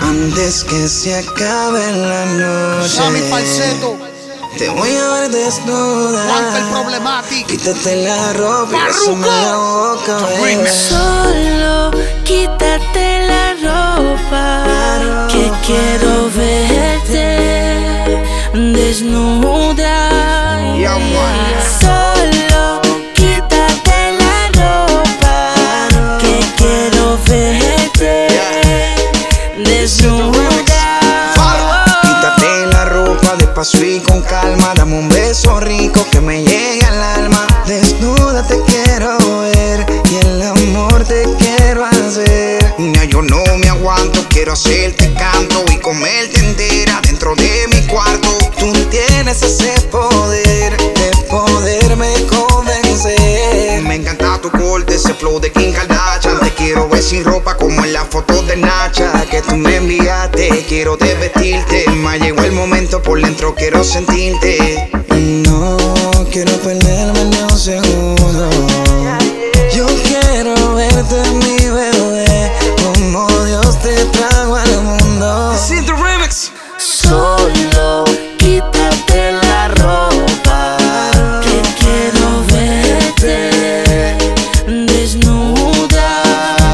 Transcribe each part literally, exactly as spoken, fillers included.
Antes que se acabe la noche, Sammy Falsetto, te voy a ver desnuda. Juanca el Problematic, Quítate la ropa y bésame la boca, baby. Solo quítate la ropa, que quiero verte desnuda. Yeah, man. Solo quítate la ropa, que quiero verte desnuda. Quítate la ropa de paso y con calma. Dame un beso rico que me llegue al alma. Desnuda te quiero ver y el amor te quiero hacer. No, yo no me aguanto, quiero hacerte canto y comerte entera dentro de mi cuarto. Tú tienes ese poder de poderme convencer. Me encanta tu corte, ese flow de Kim Kardashian. Te quiero ver sin ropa como en la foto de Nacha que tú me enviaste. Quiero desvestirte, me llegó el momento, por dentro quiero sentirte. No quiero perderme ni un segundo. Yo quiero verte, mi bebé, como Dios te trajo al mundo. Sin tu remix. Solo quítate la ropa, que quiero verte desnuda.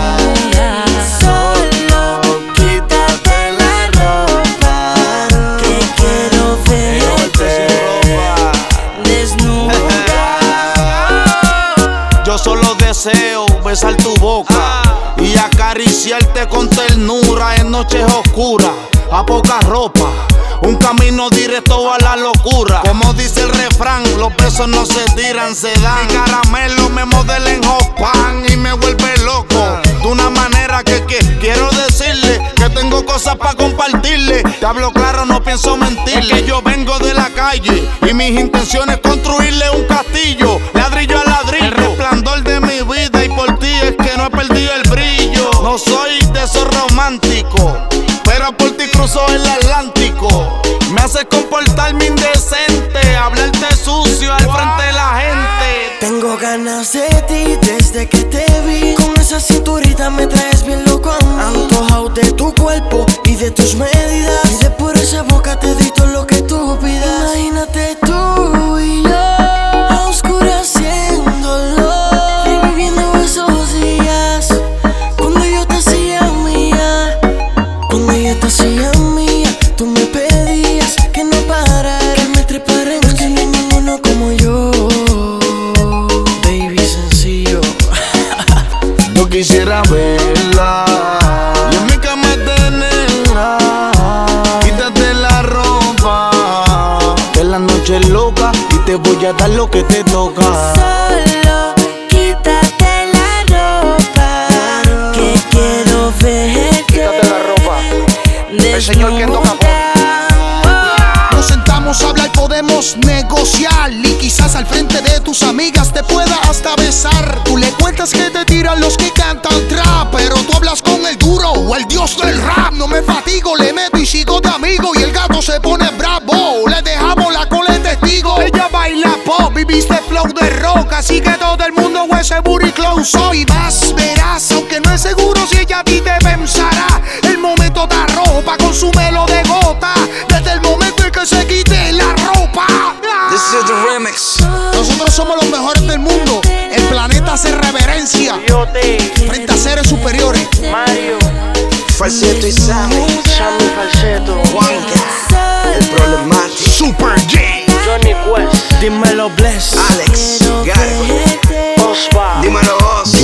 Solo quítate la ropa, que quiero verte desnuda. Yo solo deseo besar tu boca y acariciarte con ternura en noches oscuras, a poca ropa, un camino directo a la locura. Como dice el refrán, los besos no se tiran, se dan. Mi caramelo me modela en Hoppan y me vuelve loco de una manera que, que quiero decirle que tengo cosas para compartirle. Te hablo claro, no pienso mentirle. Es que yo vengo de la calle y mis intenciones construirle un castillo, ladrillo a ladrillo. El resplandor de mi vida y por ti es que no he perdido el brillo. No soy de esos románticos, pero por ti cruzo el Atlántico. Me haces comportarme indecente, hablarte sucio al frente de la gente. Tengo ganas de ti desde que te vi. Con esa cinturita me traes bien loco a mí. Antojado de tu cuerpo y de tus medidas. Y de por esa boca te di todo lo que tú pidas. Imagínate tú y yo oscureciéndolo, reviviendo esos días cuando yo te hacía mía. Cuando yo te hacía mía, tú me pedías que no parara, que me trepara en que no hay ninguno como yo. Baby, sencillo. Yo quisiera verla y en mi cama tenerla. Quítate la ropa, que la noche es loca y te voy a dar lo que te toca. Solo quítate la ropa, que quiero verte. Quítate la ropa. El señor que toca por. nos sentamos a hablar, podemos negociar. Y quizás al frente de tus amigas te pueda hasta besar. Tú le cuentas que te tiran los que cantan trap, pero tú hablas con el duro o el dios del rap. No me fatigo, le meto y sigo de amigo. Y el gato se pone bravo, le dejamos la cola de testigo. Ella baila pop y viste flow de rock, así que todo el mundo ese booty close up. Y vas, verás, aunque no es seguro si ella a ti te pensará. El momento da ropa con su melo de gota, desde el momento en que se quite la ropa. This is the remix. Nosotros somos los mejores del mundo. El planeta hace reverencia frente a seres superiores. Mario, Falsetto y Sammy. Sammy Falsetto, Juanca, el Problematic. Super J. Johnny Quest, Dímelo, Bless. Alex, Gargo. Osva, Dímelo, Oz.